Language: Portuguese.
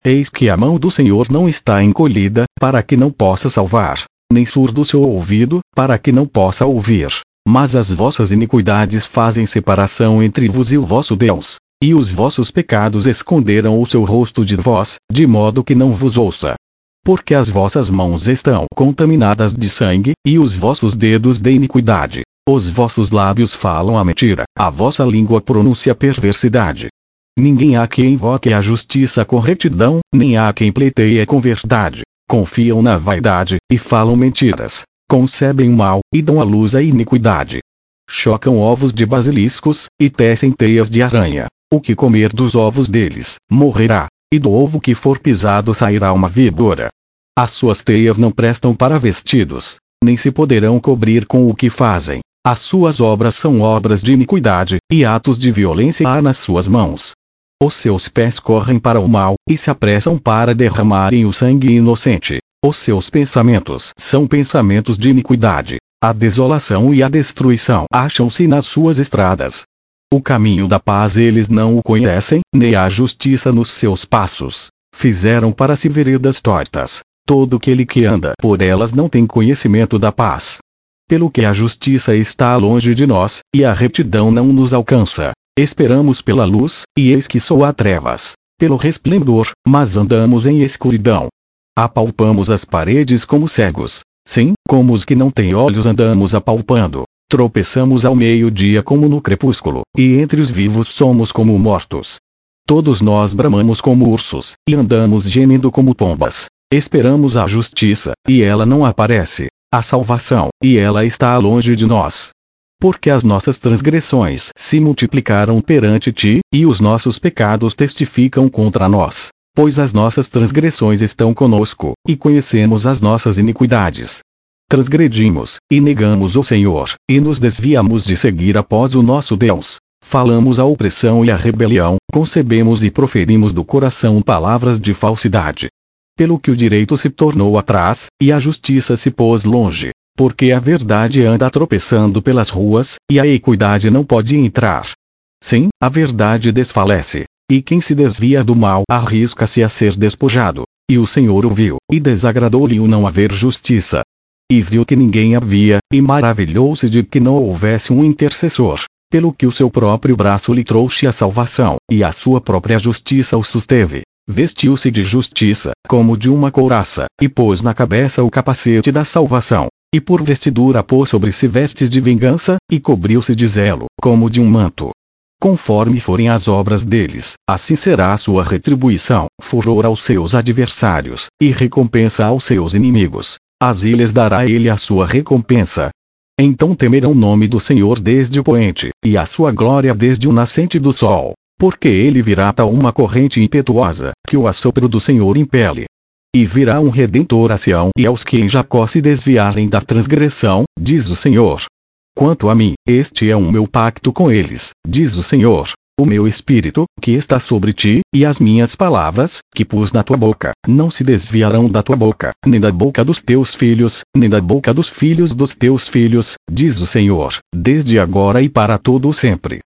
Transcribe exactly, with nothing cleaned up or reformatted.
Eis que a mão do Senhor não está encolhida, para que não possa salvar, nem surdo o seu ouvido, para que não possa ouvir. Mas as vossas iniquidades fazem separação entre vos e o vosso Deus, e os vossos pecados esconderam o seu rosto de vós, de modo que não vos ouça. Porque as vossas mãos estão contaminadas de sangue, e os vossos dedos de iniquidade. Os vossos lábios falam a mentira, a vossa língua pronuncia perversidade. Ninguém há que invoque a justiça com retidão, nem há quem pleiteie com verdade. Confiam na vaidade, e falam mentiras. Concebem o mal, e dão à luz a iniquidade. Chocam ovos de basiliscos, e tecem teias de aranha. O que comer dos ovos deles, morrerá, e do ovo que for pisado sairá uma víbora. As suas teias não prestam para vestidos, nem se poderão cobrir com o que fazem. As suas obras são obras de iniquidade, e atos de violência há nas suas mãos. Os seus pés correm para o mal, e se apressam para derramarem o sangue inocente. Os seus pensamentos são pensamentos de iniquidade. A desolação e a destruição acham-se nas suas estradas. O caminho da paz eles não o conhecem, nem a justiça nos seus passos. Fizeram para si veredas tortas. Todo aquele que anda por elas não tem conhecimento da paz. Pelo que a justiça está longe de nós, e a retidão não nos alcança. Esperamos pela luz, e eis que soa trevas. Pelo resplendor, mas andamos em escuridão. Apalpamos as paredes como cegos. Sim, como os que não têm olhos andamos apalpando. Tropeçamos ao meio-dia como no crepúsculo, e entre os vivos somos como mortos. Todos nós bramamos como ursos, e andamos gemendo como pombas. Esperamos a justiça, e ela não aparece. A salvação, e ela está longe de nós. Porque as nossas transgressões se multiplicaram perante ti, e os nossos pecados testificam contra nós. Pois as nossas transgressões estão conosco, e conhecemos as nossas iniquidades. Transgredimos, e negamos o Senhor, e nos desviamos de seguir após o nosso Deus. Falamos a opressão e a rebelião, concebemos e proferimos do coração palavras de falsidade. Pelo que o direito se tornou atrás, e a justiça se pôs longe. Porque a verdade anda tropeçando pelas ruas, e a equidade não pode entrar. Sim, a verdade desfalece. E quem se desvia do mal arrisca-se a ser despojado. E o Senhor o viu, e desagradou-lhe o não haver justiça. E viu que ninguém havia, e maravilhou-se de que não houvesse um intercessor. Pelo que o seu próprio braço lhe trouxe a salvação, e a sua própria justiça o susteve. Vestiu-se de justiça, como de uma couraça, e pôs na cabeça o capacete da salvação. E por vestidura pôs sobre si vestes de vingança, e cobriu-se de zelo, como de um manto. Conforme forem as obras deles, assim será a sua retribuição, furor aos seus adversários, e recompensa aos seus inimigos. Assim lhes dará ele a sua recompensa. Então temerão o nome do Senhor desde o poente, e a sua glória desde o nascente do sol. Porque ele virá tal uma corrente impetuosa, que o assopro do Senhor impele. E virá um Redentor a Sião e aos que em Jacó se desviarem da transgressão, diz o Senhor. Quanto a mim, este é o meu pacto com eles, diz o Senhor. O meu espírito, que está sobre ti, e as minhas palavras, que pus na tua boca, não se desviarão da tua boca, nem da boca dos teus filhos, nem da boca dos filhos dos teus filhos, diz o Senhor, desde agora e para todo o sempre.